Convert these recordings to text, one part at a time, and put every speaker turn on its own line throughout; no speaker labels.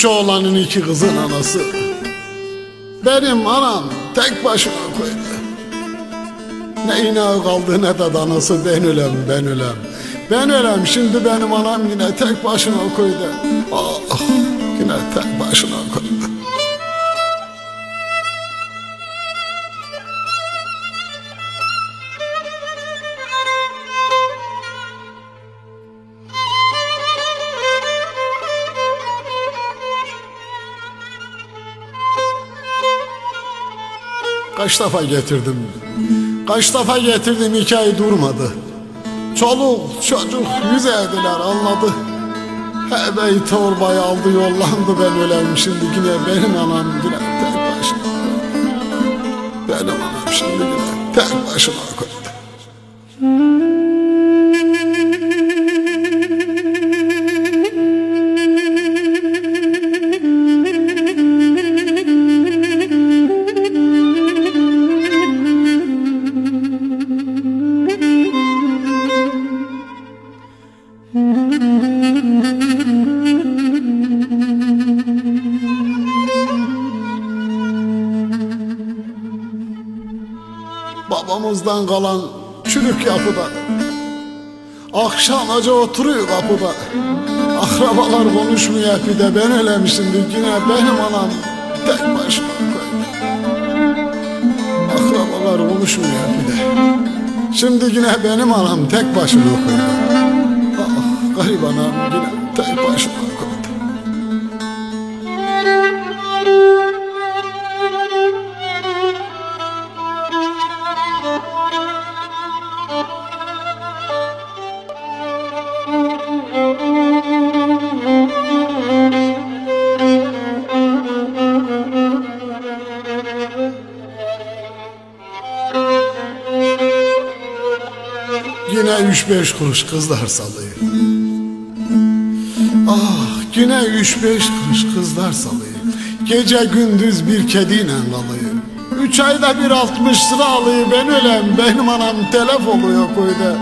Üç oğlanın iki kızın anası. Benim anam tek başına koydu. Ne inağı kaldı ne de danası. Ben ölem, ben ölem. Ben ölem, şimdi benim anam yine tek başına koydu. Ah, yine tek başına koydu. Kaç defa getirdim, kaç defa getirdim, 2 ay durmadı. Çoluk çocuk yüz ediler, anladı. Hebeyi torbayı aldı, yollandı, ben ölem, şimdi yine benim anam yine tek başına. Benim anam şimdi yine tek başına koydu. Babamızdan kalan çürük yapıda, akşam acı oturuyor kapıda. Akrabalar konuşmuyor bir de, ben ölem, şimdi yine benim anam tek başına koydu. Akrabalar konuşmuyor bir de, şimdi yine benim anam tek başına koydu. Ah, garip anam yine tek başına koydu. Yine 3-5 kuruş kızlar salıyor. Ah, yine 3-5 kuruş kızlar salıyor. Gece gündüz bir kediyle kalıyor. 3 ayda bir 60 lira alıyor, ben ölem, benim anam telef oluyor köyde.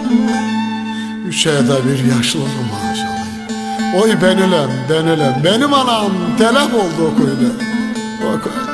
3 ayda bir yaşlı maaş alıyor. Oy ben ölem, ben ölem, benim anam telef oldu o köyde. O köyde.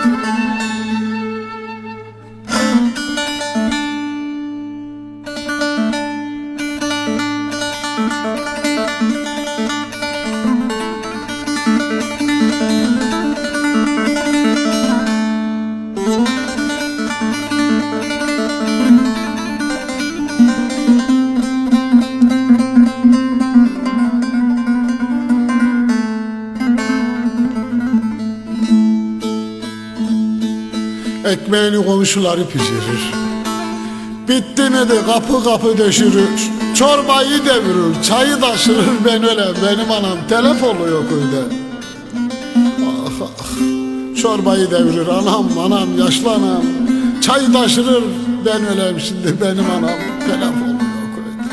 Ekmeğini komşuları pişirir, bitti mi de kapı kapı döşürür. Çorbayı devirir, çayı taşırır, ben öyle, benim anam telef oluyor köyde. Ah ah, çorbayı devirir, anam yaşlı anam. Çayı taşırır, ben ölem, şimdi benim anam telef oluyor köyde.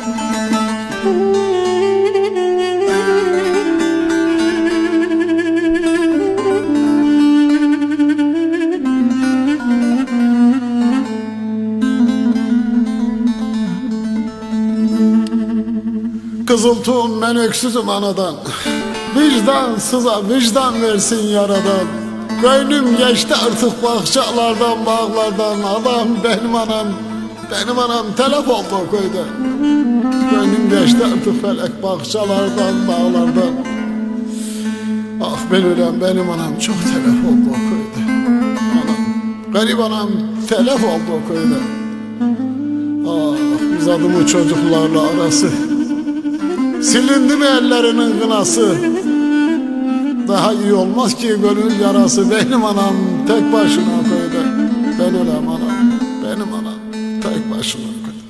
Kızıltuğum ben öksüzüm anadan, vicdansıza vicdan versin yaradan. Gönlüm geçti artık bahçelerden, bağlardan. Adam benim anam telef oldu o köyde. Gönlüm geçti artık felek bahçelerden, bağlardan. Ah ben ölem, benim anam çok telef oldu o köyde. Anam, garip anam telef oldu o köyde. Ah uzadı mı çocuklarla arası, silindi mi ellerinin kınası? Daha iyi olmaz ki gönül yarası. Benim anam tek başına köyde. Ben ölem anam, benim anam tek başına köyde.